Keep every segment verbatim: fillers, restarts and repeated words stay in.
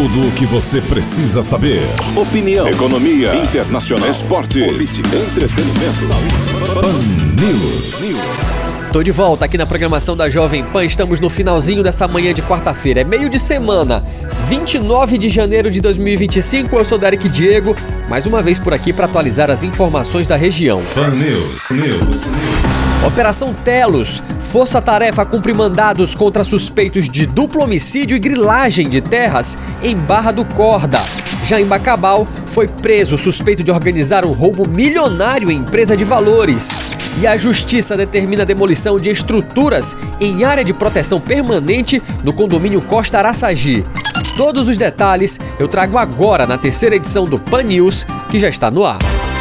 Tudo o que você precisa saber. Opinião, economia, internacional, esportes, política, entretenimento, saúde. Pan News. Tô de volta aqui na programação da Jovem Pan. Estamos no finalzinho dessa manhã de quarta-feira. É meio de semana, vinte e nove de janeiro de dois mil e vinte e cinco. Eu sou Derek Diego, mais uma vez por aqui para atualizar as informações da região. Pan News, News. Operação Telos. Força-tarefa cumpre mandados contra suspeitos de duplo homicídio e grilagem de terras em Barra do Corda. Já em Bacabal, foi preso suspeito de organizar um roubo milionário em empresa de valores. E a Justiça determina a demolição de estruturas em área de proteção permanente no condomínio Costa Araçagi. Todos os detalhes eu trago agora na terceira edição do Pan News, que já está no ar.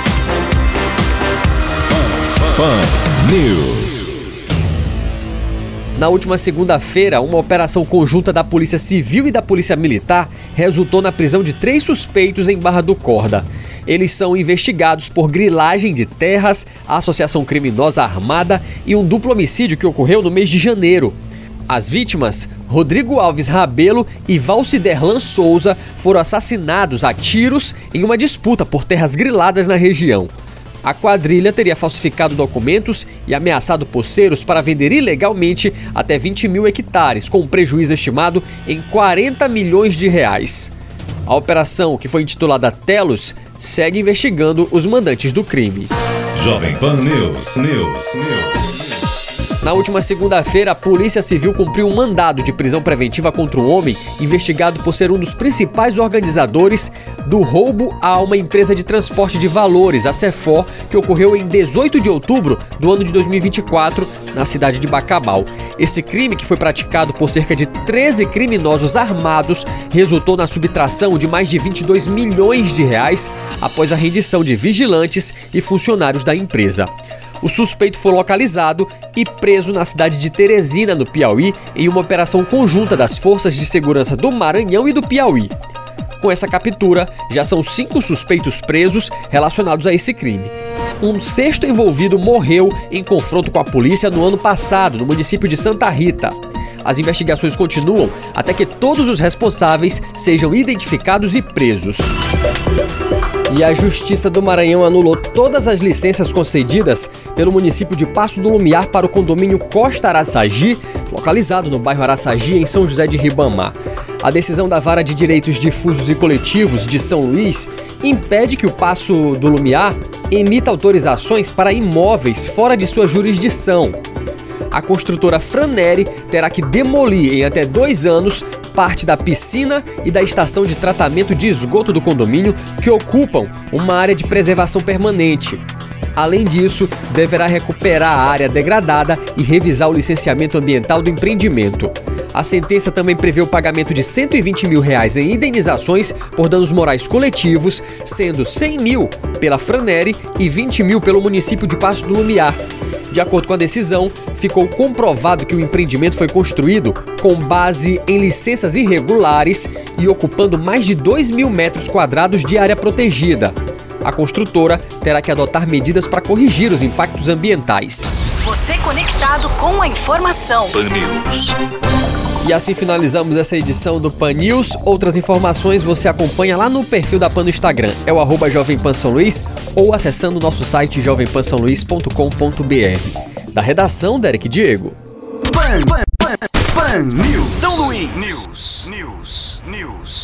Pan News. Na última segunda-feira, uma operação conjunta da Polícia Civil e da Polícia Militar resultou na prisão de três suspeitos em Barra do Corda. Eles são investigados por grilagem de terras, associação criminosa armada e um duplo homicídio que ocorreu no mês de janeiro. As vítimas, Rodrigo Alves Rabelo e Valciderlan Souza, foram assassinados a tiros em uma disputa por terras griladas na região. A quadrilha teria falsificado documentos e ameaçado poceiros para vender ilegalmente até vinte mil hectares, com um prejuízo estimado em quarenta milhões de reais. A operação, que foi intitulada Telos, segue investigando os mandantes do crime. Jovem Pan News, News, News. Na última segunda-feira, a Polícia Civil cumpriu um mandado de prisão preventiva contra um homem investigado por ser um dos principais organizadores do roubo a uma empresa de transporte de valores, a Cefor, que ocorreu em dezoito de outubro do ano de dois mil e vinte e quatro, na cidade de Bacabal. Esse crime, que foi praticado por cerca de treze criminosos armados, resultou na subtração de mais de vinte e dois milhões de reais após a rendição de vigilantes e funcionários da empresa. O suspeito foi localizado e preso na cidade de Teresina, no Piauí, em uma operação conjunta das Forças de Segurança do Maranhão e do Piauí. Com essa captura, já são cinco suspeitos presos relacionados a esse crime. Um sexto envolvido morreu em confronto com a polícia no ano passado, no município de Santa Rita. As investigações continuam até que todos os responsáveis sejam identificados e presos. E a Justiça do Maranhão anulou todas as licenças concedidas pelo município de Passo do Lumiar para o condomínio Costa Araçagi, localizado no bairro Araçagi, em São José de Ribamar. A decisão da Vara de Direitos Difusos e Coletivos de São Luís impede que o Passo do Lumiar emita autorizações para imóveis fora de sua jurisdição. A construtora Franeri terá que demolir em até dois anos parte da piscina e da estação de tratamento de esgoto do condomínio, que ocupam uma área de preservação permanente. Além disso, deverá recuperar a área degradada e revisar o licenciamento ambiental do empreendimento. A sentença também prevê o pagamento de cento e vinte mil reais em indenizações por danos morais coletivos, sendo cem mil pela Franeri e vinte mil pelo município de Passo do Lumiar. De acordo com a decisão, ficou comprovado que o empreendimento foi construído com base em licenças irregulares e ocupando mais de dois mil metros quadrados de área protegida. A construtora terá que adotar medidas para corrigir os impactos ambientais. Você conectado com a informação. Pan News. E assim finalizamos essa edição do Pan News. Outras informações você acompanha lá no perfil da Pan no Instagram. É o arroba Jovem Pan São Luís ou acessando o nosso site jovem pan são luís ponto com ponto b r. Da redação, Derek Diego. Pan, Pan, Pan, Pan News. São Luís. News. News. News.